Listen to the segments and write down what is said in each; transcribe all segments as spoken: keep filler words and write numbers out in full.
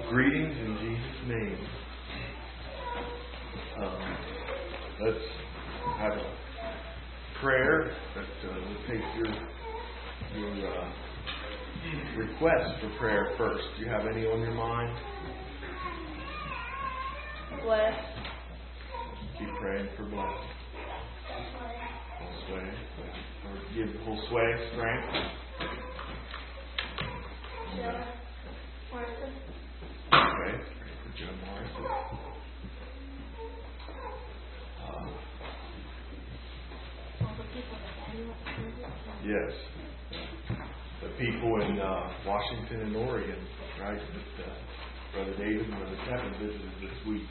Greetings in Jesus' name. Um, let's have a prayer that uh, will take your your uh, request for prayer first. Do you have any on your mind? Bless. Keep praying for blessing. Josue, or give Josue strength. Joe Morrison. Pray, pray for Joe Morrison. Uh, All the people that Daniel visited. yes. The people in uh, Washington and Oregon, right? That uh, Brother David and Brother Kevin visited this week.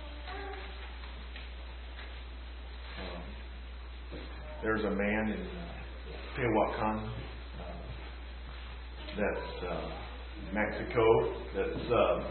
Um, there's a man in uh, Tehuacan, uh, that's uh, Mexico. That's uh,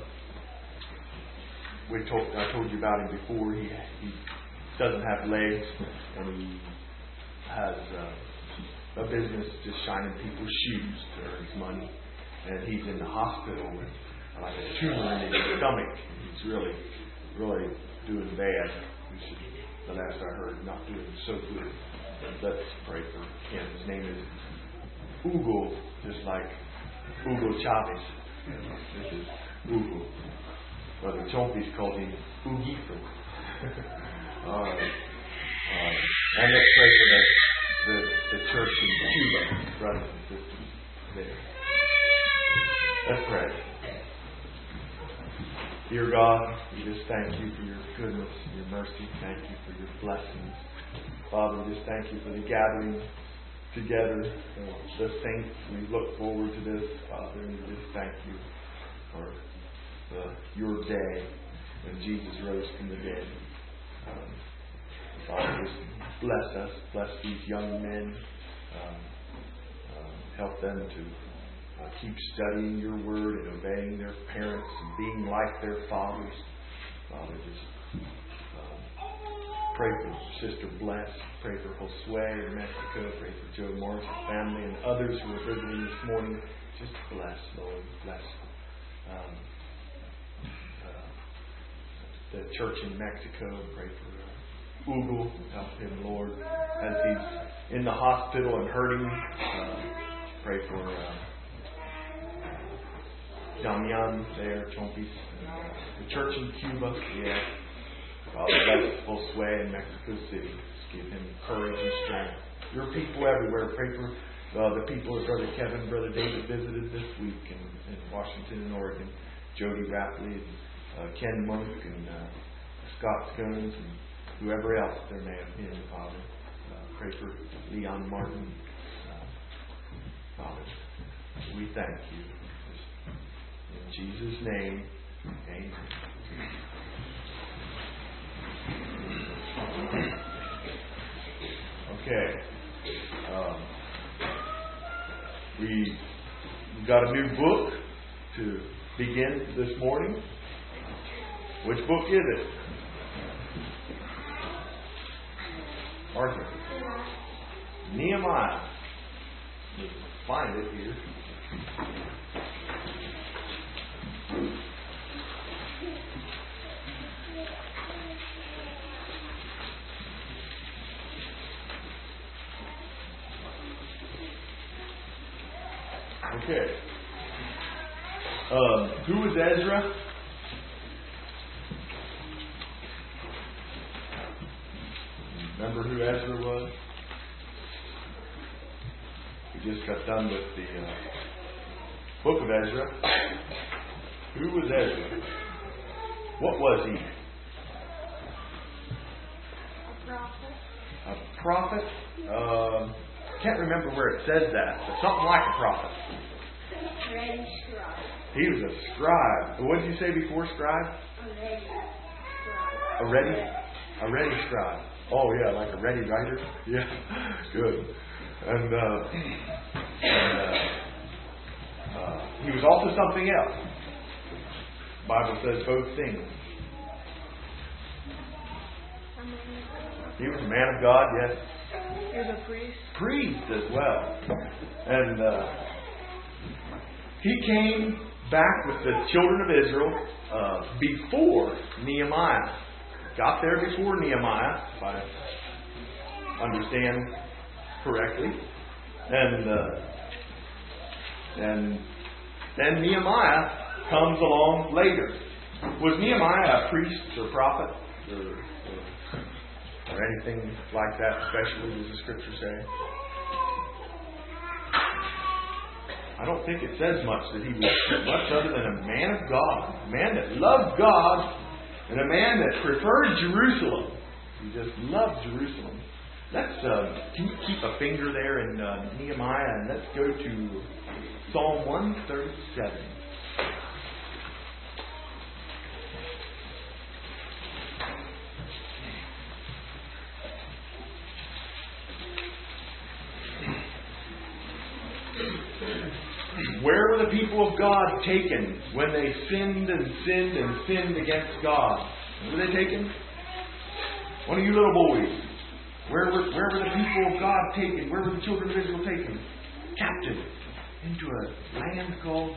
we told I told you about him before. He he doesn't have legs, and he has uh, a business just shining people's shoes to earn his money. And he's in the hospital with like a tumor in his stomach. He's really, really doing bad. We should, the last I heard, not doing so good. But let's pray for him. His name is Hugo, just like Hugo Chavez. This is Hugo. Brother Chompis called him Huguito. All right. All right. And let's pray for the, the, the church in Cuba, brothers and sisters there. Let's pray. Dear God, we just thank you for your goodness and your mercy. Thank you for your blessings. Father, we just thank you for the gathering together, uh, the saints. We look forward to this, Father, and we just thank you for the, your day when Jesus rose from the dead. Um, Father, just bless us, bless these young men, um, um, help them to Uh, keep studying your word and obeying their parents and being like their fathers. Father, just um, pray for Sister Bless. Pray for Josue in Mexico. Pray for Joe Morris' family and others who are visiting this morning. Just bless, Lord. Bless um, uh, the church in Mexico. Pray for uh, Hugo. Help him, Lord, as he's in the hospital and hurting. Uh, pray for Uh, Damian there, Chompis, uh, the church in Cuba, yeah. Father, bless Josue in Mexico City. Just give him courage and strength. Your people everywhere. Pray for uh, the people that Brother Kevin, Brother David visited this week in, in Washington and Oregon. Jody Rapley, and, uh, Ken Monk, and uh, Scott Scones, and whoever else there may have been, Father. Uh, pray for Leon Martin. Uh, Father, we thank you. In Jesus' name, amen. Okay. Um, we got a new book to begin this morning. Which book is it? Arthur. Nehemiah. Let's find it here. Okay. Um, who was Ezra? Remember who Ezra was? We just got done with the uh, book of Ezra. Who was Ezra? What was he? A prophet. A prophet? Uh, can't remember where it says that, but something like a prophet. Ready scribe. He was a scribe. What did you say before scribe? A ready scribe. A ready, a ready scribe. Oh yeah, like a ready writer. Yeah, good. And, uh, and uh, uh, he was also something else. The Bible says both things. He was a man of God, yes. He was a priest. Priest as well. And uh, he came back with the children of Israel uh, before Nehemiah. Got there before Nehemiah, if I understand correctly. And uh, and then Nehemiah comes along later. Was Nehemiah a priest or prophet or, or, or anything like that, especially, does the Scripture say? I don't think it says much that he was much other than a man of God, a man that loved God, and a man that preferred Jerusalem. He just loved Jerusalem. Let's uh, can you keep a finger there in uh, Nehemiah, and let's go to Psalm one thirty-seven. Where were the people of God taken when they sinned and sinned and sinned against God? Where were they taken? One of you little boys. Where were, where were the people of God taken? Where were the children of Israel taken? Captive into a land called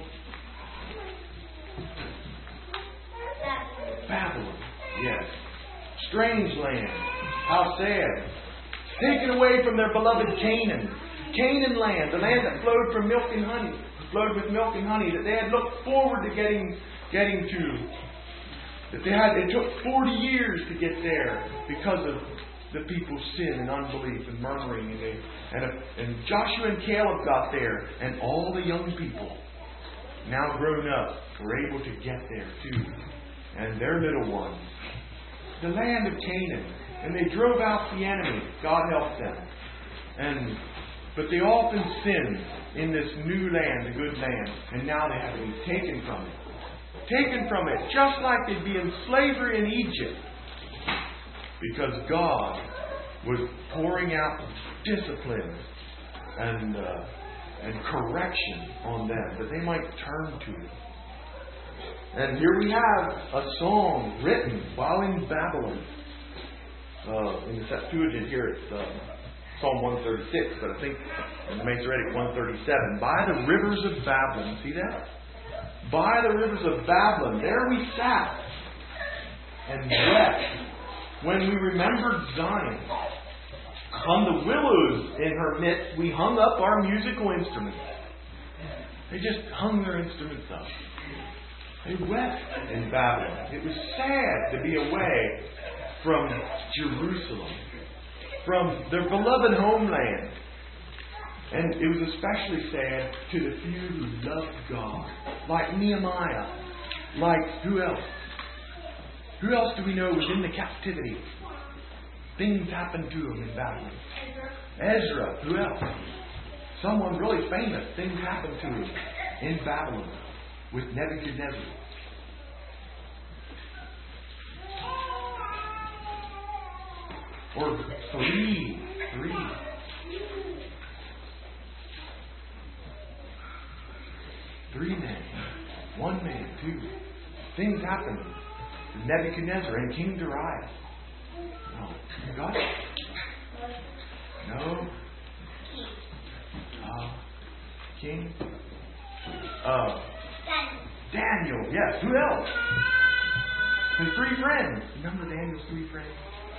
Babylon. Yes. Strange land. How sad. Taken away from their beloved Canaan. Canaan land, the land that flowed from milk and honey, flowed with milk and honey, that they had looked forward to getting getting to. That they had, it took forty years to get there because of the people's sin and unbelief and murmuring. And, they, and, and Joshua and Caleb got there, and all the young people, now grown up, were able to get there too. And their little ones. The land of Canaan. And they drove out the enemy. God helped them. And But they often sinned in this new land, the good land, and now they have to be taken from it. Taken from it, just like they'd be in slavery in Egypt. Because God was pouring out discipline and, uh, and correction on them, that they might turn to it. And here we have a song written while in Babylon. Uh, in the Septuagint here it's Uh, Psalm one thirty-six, but I think in the Masoretic one thirty-seven. By the rivers of Babylon. See that? By the rivers of Babylon. There we sat and wept when we remembered Zion. On the willows in her midst we hung up our musical instruments. They just hung their instruments up. They wept in Babylon. It was sad to be away from Jerusalem, from their beloved homeland. And it was especially sad to the few who loved God. Like Nehemiah. Like who else? Who else do we know was in the captivity? Things happened to him in Babylon. Ezra. Who else? Someone really famous. Things happened to him in Babylon with Nebuchadnezzar. Or three. Three. Three men. One man. Two. Things happened to Nebuchadnezzar and King Darius. No. You got it? No. Uh, King. Uh, Daniel. Yes. Who else? His three friends. Remember Daniel's three friends?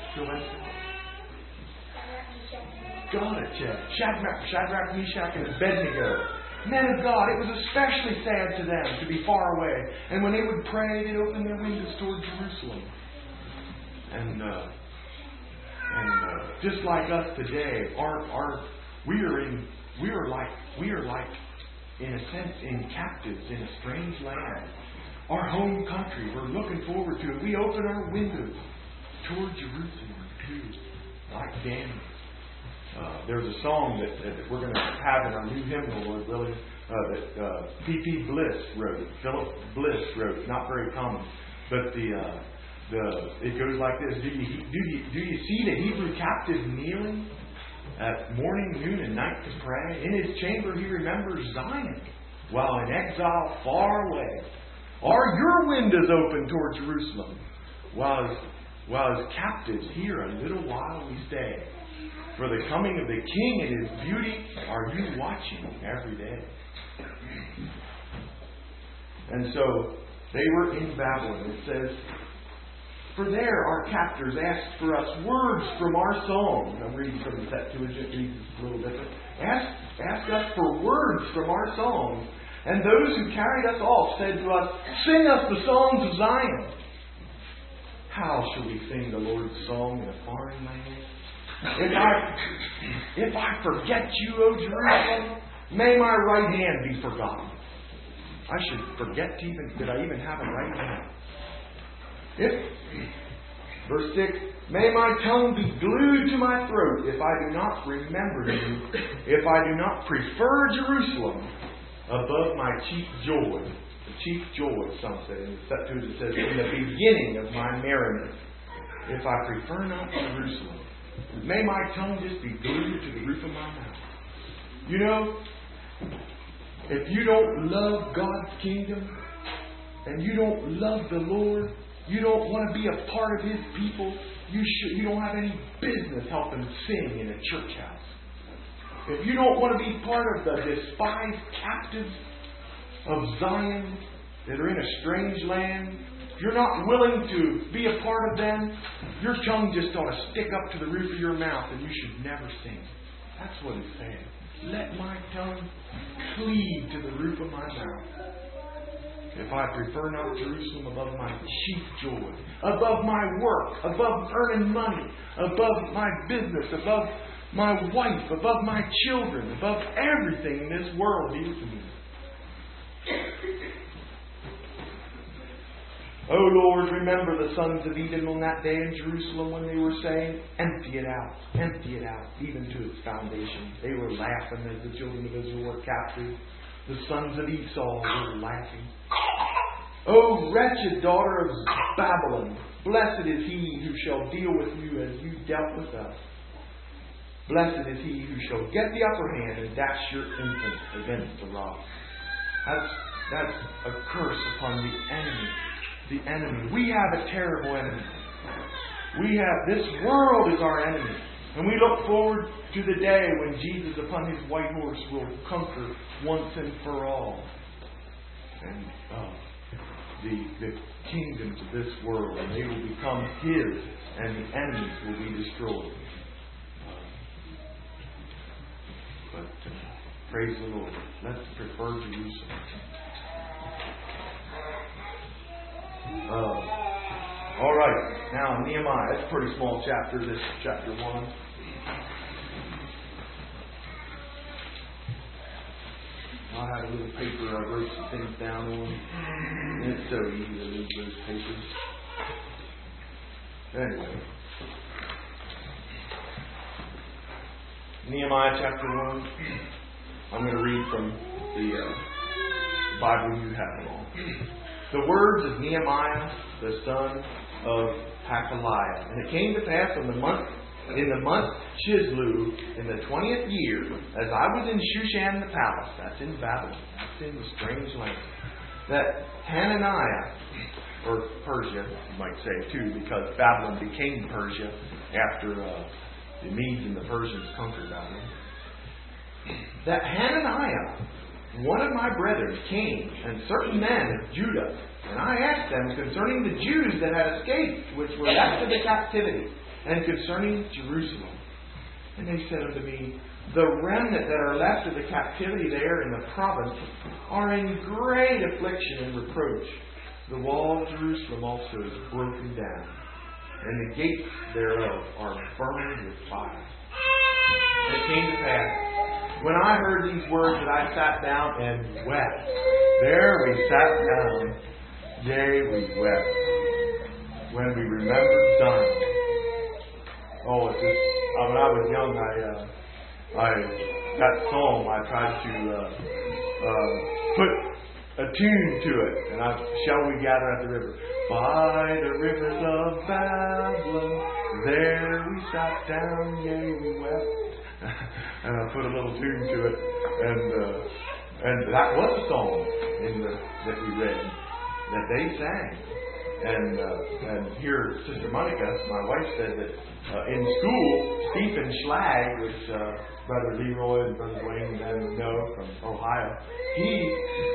Got it, Jeff. Shadrach, Shadrach, Meshach, and Abednego. Men of God, it was especially sad to them to be far away. And when they would pray, they'd open their windows toward Jerusalem. And uh, and uh, just like us today, our our we are in we are like we are like in a sense in captives in a strange land. Our home country, we're looking forward to it. We open our windows toward Jerusalem too, like Daniel. Uh, there's a song that, that we're going to have in our new hymnal, Lord willing, uh, that uh, P P Bliss wrote. Philip Bliss wrote. It's not very common, but the uh, the it goes like this: Do you do you do you see the Hebrew captive kneeling at morning, noon, and night to pray? In his chamber he remembers Zion, while in exile far away. Are your windows open toward Jerusalem? While as, while as captives here a little while we stay. For the coming of the King and His beauty are you watching every day. And so they were in Babylon. It says, "For there our captors asked for us words from our song." I'm reading from the Septuagint, reads a little different. Ask, ask us for words from our song. And those who carried us off said to us, "Sing us the songs of Zion." How shall we sing the Lord's song in a foreign land? If I, if I forget you, O Jerusalem, may my right hand be forgotten. I should forget to even, did I even have a right hand? If, verse six, "May my tongue be glued to my throat if I do not remember you, if I do not prefer Jerusalem above my chief joy." The chief joy, some say. In the Septuagint it says, "in the beginning of my merriment, if I prefer not Jerusalem." May my tongue just be glued to the roof of my mouth. You know, if you don't love God's kingdom, and you don't love the Lord, you don't want to be a part of His people, you should, you don't have any business helping sing in a church house. If you don't want to be part of the despised captives of Zion that are in a strange land, if you're not willing to be a part of them, your tongue just ought to stick up to the roof of your mouth and you should never sing. That's what He's saying. Let my tongue cleave to the roof of my mouth. If I prefer not Jerusalem above my chief joy, above my work, above earning money, above my business, above my wife, above my children, above everything in this world dear to me. O Lord, remember the sons of Edom on that day in Jerusalem when they were saying, "Empty it out, empty it out, even to its foundation." They were laughing as the children of Israel were captive. The sons of Esau were laughing. "O wretched daughter of Babylon, blessed is he who shall deal with you as you dealt with us. Blessed is he who shall get the upper hand and dash your infant against the rock." That's, that's a curse upon the enemy. The enemy. We have a terrible enemy. We have, this world is our enemy. And we look forward to the day when Jesus upon His white horse will conquer once and for all. And uh, the, the kingdoms of this world, and they will become His, and the enemies will be destroyed. But uh, praise the Lord. Let's prefer Jerusalem. Uh, all right. Now, Nehemiah. It's a pretty small chapter, this chapter one. I had a little paper I wrote some things down on. And it's so easy to lose those papers. Anyway. Nehemiah chapter one. I'm going to read from the uh, Bible you have on. "The words of Nehemiah, the son of Hakaliah. And it came to pass in the month, in the month Chislew, in the twentieth year, as I was in Shushan the palace," that's in Babylon, that's in the strange land, "that Hananiah," or Persia, you might say too, because Babylon became Persia after uh, the Medes and the Persians conquered Babylon. "That Hananiah, one of my brethren, came, and certain men of Judah, and I asked them concerning the Jews that had escaped, which were left of the captivity, and concerning Jerusalem. And they said unto me, The remnant that are left of the captivity there in the province are in great affliction and reproach. The wall of Jerusalem also is broken down, and the gates thereof are burned with fire. And it came to pass, when I heard these words, that I sat down and wept. There we sat down, yea, we wept, when we remembered Zion. Oh, it's just, uh, when I was young, I, uh, I, that song, I tried to uh, uh, put a tune to it. And I, shall we gather at the river? By the rivers of Babylon, there we sat down, yea, we wept. And I put a little tune to it. And uh, and that was a song in the, that we read, that they sang. And uh, and here, Sister Monica, my wife, said that uh, in school, Stephen Schlag, which uh, Brother Leroy and Brother Wayne and them know from Ohio, he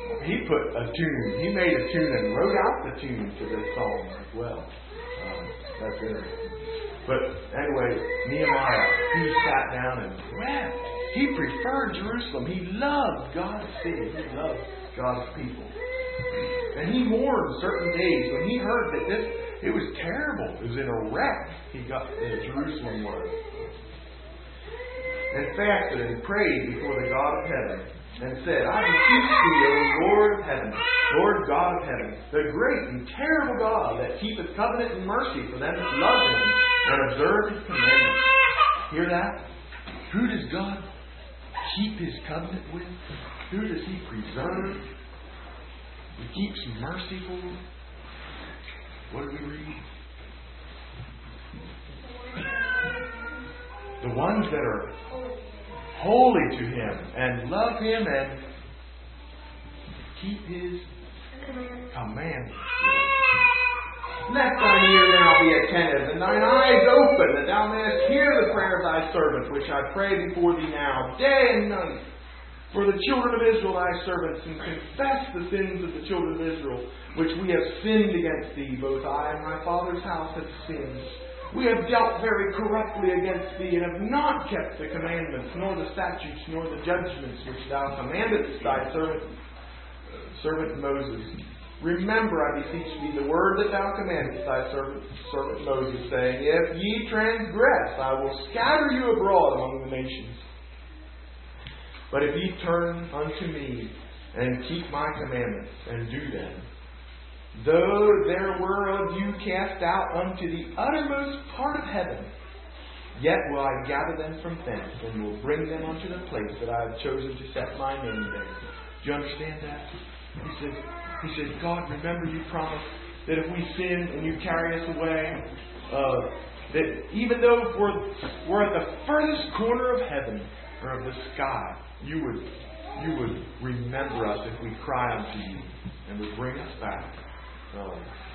he put a tune. He made a tune and wrote out the tune to this song as well. Um, that's interesting. But anyway, Nehemiah, he sat down and wept. He preferred Jerusalem. He loved God's city. He loved God's people. And he mourned certain days when he heard that this, it was terrible. It was in a wreck he got, uh, Jerusalem was. And fasted and prayed before the God of heaven and said, I beseech thee, O Lord of heaven, Lord God of heaven, the great and terrible God that keepeth covenant and mercy for them that love him and observe his commandments. Hear that? Who does God keep his covenant with? Who does he preserve? He keeps mercy for. What do we read? The ones that are holy to him and love him and keep his commandments. Let thine ear now be attentive, and thine eyes open, that thou mayest hear the prayer of thy servant, which I pray before thee now, day and night, for the children of Israel thy servants, and confess the sins of the children of Israel, which we have sinned against thee. Both I and my father's house have sinned. We have dealt very corruptly against thee, and have not kept the commandments, nor the statutes, nor the judgments which thou commandest thy servant, servant Moses. Remember, I beseech thee, the word that thou commandest thy servant, servant Moses, saying, If ye transgress, I will scatter you abroad among the nations. But if ye turn unto me, and keep my commandments, and do them, though there were of you cast out unto the uttermost part of heaven, yet will I gather them from thence, and will bring them unto the place that I have chosen to set my name there. Do you understand that? He said, he said, God, remember you promised that if we sin and you carry us away, uh, that even though we're, we're at the furthest corner of heaven or of the sky, you would you would remember us if we cry unto you and would bring us back uh,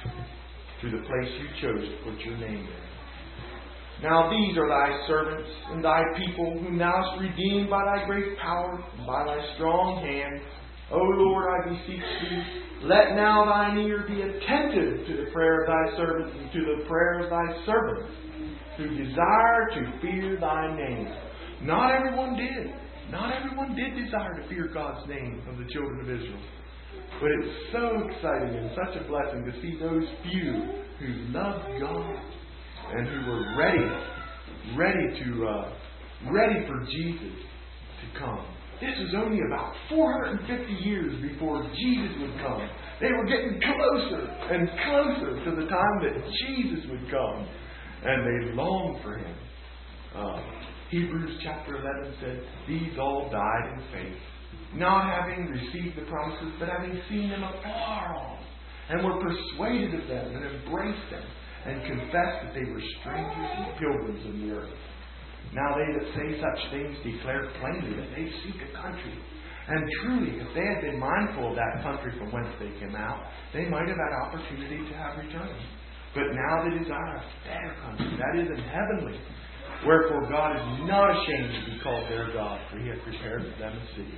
to the place you chose to put your name there. Now these are thy servants and thy people, whom thou hast redeemed by thy great power and by thy strong hand. O Lord, I beseech thee, let now thine ear be attentive to the prayer of thy servants and to the prayer of thy servants, who desire to fear thy name. Not everyone did. Not everyone did desire to fear God's name of the children of Israel. But it's so exciting and such a blessing to see those few who loved God and who were ready, ready to, uh, ready for Jesus to come. This was only about four hundred fifty years before Jesus would come. They were getting closer and closer to the time that Jesus would come. And they longed for Him. Uh, Hebrews chapter eleven said, These all died in faith, not having received the promises, but having seen them afar off, and were persuaded of them, and embraced them, and confessed that they were strangers and pilgrims in the earth. Now they that say such things declare plainly that they seek a country. And truly, if they had been mindful of that country from whence they came out, they might have had opportunity to have returned. But now they desire a better country, that is, in heavenly. Wherefore God is not ashamed to be called their God, for He hath prepared for them a city.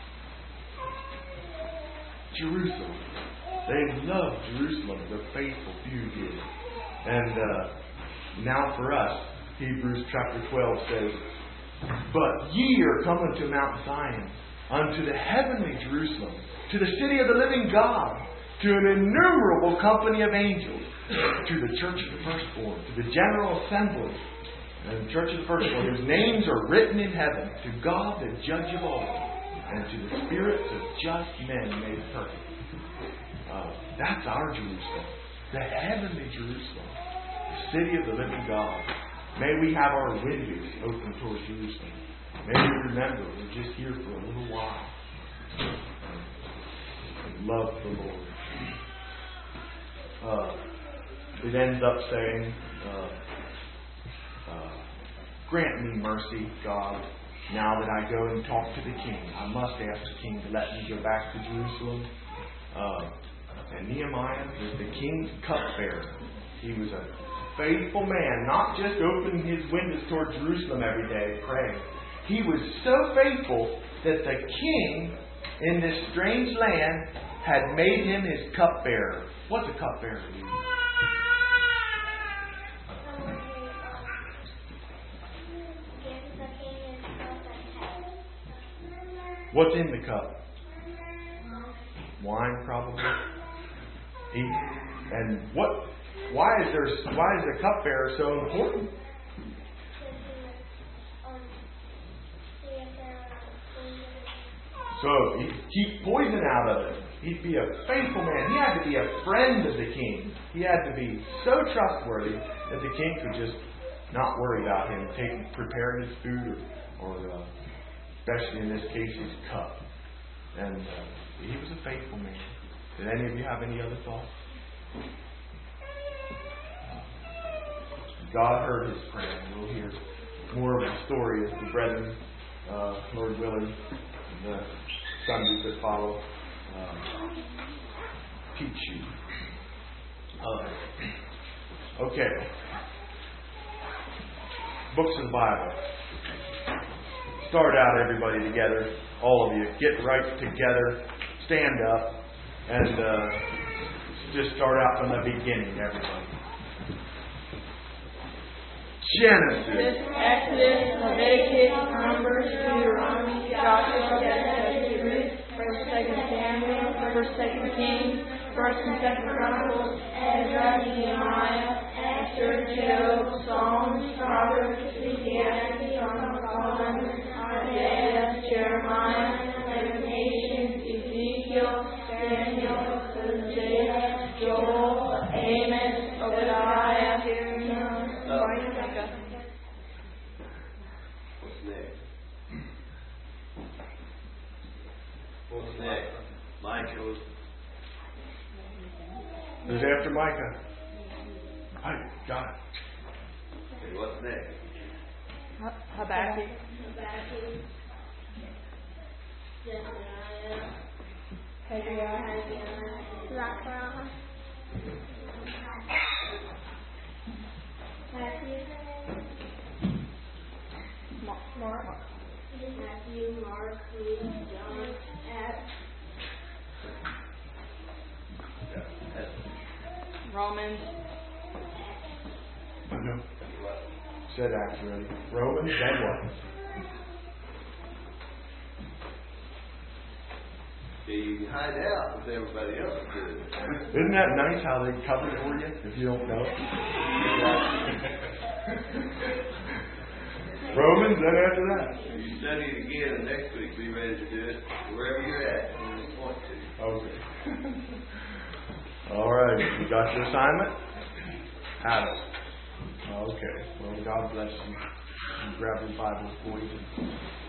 Jerusalem. They loved Jerusalem, the faithful few did. And uh, now for us, Hebrews chapter twelve says, But ye are come unto Mount Zion, unto the heavenly Jerusalem, to the city of the living God, to an innumerable company of angels, to the church of the firstborn, to the general assembly, and the church of the firstborn, whose names are written in heaven, to God the judge of all, and to the spirits of just men made perfect. Uh, that's our Jerusalem, the heavenly Jerusalem, the city of the living God. May we have our windows open towards Jerusalem. May we remember we're just here for a little while. And love the Lord. Uh, it ends up saying, uh, uh, Grant me mercy, God, now that I go and talk to the king. I must ask the king to let me go back to Jerusalem. Uh, and Nehemiah was the king's cupbearer. He was a faithful man, not just opening his windows toward Jerusalem every day praying. He was so faithful that the king in this strange land had made him his cupbearer. What's a cupbearer mean? What's in the cup? Wine, probably. He, and what? Why is there? Why is the cupbearer so important? So he'd keep poison out of it. He'd be a faithful man. He had to be a friend of the king. He had to be so trustworthy that the king could just not worry about him taking preparing his food or, or uh, especially in this case, his cup. And uh, he was a faithful man. Did any of you have any other thoughts? God heard his prayer. We'll hear more of the story as the brethren, uh, Lord willing, the Sundays that follow, uh, teach you. Uh, okay. Books of the Bible. Start out, everybody, together. All of you. Get right together. Stand up. And uh, just start out from the beginning, everybody. Genesis. Exodus, Leviticus, Numbers, Deuteronomy, Joshua, Exodus, First, Second Samuel, First, Second Kings, First and Second Chronicles, Ezra, Nehemiah, Esther, Job, Psalms, Proverbs, Ecclesiastes, Song of Solomon, Isaiah, Jeremiah, Lamentations, Ezekiel, Daniel, Hosea, Joel, Amos, Obadiah, Micah. What's next? What's next? Micah. Who's after Micah? I got it. Okay, what's next? Habakkuk. Habakkuk. Zephaniah. Haggai. Zechariah. Matthew. Mark. Matthew, Mark, Luke, John, Acts. Romans. I know. Said Acts already. Romans, then what? You can hide out with everybody else doing. Isn't that nice how they cover it for you if you don't know? Romans, then after that. If you study it again and next week, be ready to do it wherever you're at when you want to. Okay. All right. You got your assignment? Have it. Okay. Well, God bless you. You grab your Bibles, boys.